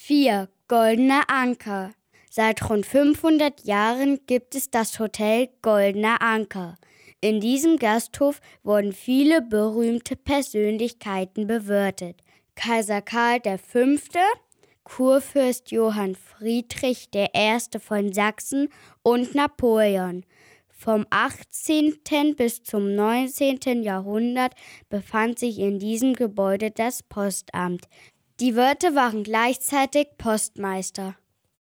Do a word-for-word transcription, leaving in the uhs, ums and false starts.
vier. Goldener Anker. Seit rund fünfhundert Jahren gibt es das Hotel Goldener Anker. In diesem Gasthof wurden viele berühmte Persönlichkeiten bewirtet. Kaiser Karl der Fünfte, Kurfürst Johann Friedrich der Erste von Sachsen und Napoleon. Vom achtzehnten bis zum neunzehnten Jahrhundert befand sich in diesem Gebäude das Postamt. Die Wirte waren gleichzeitig Postmeister.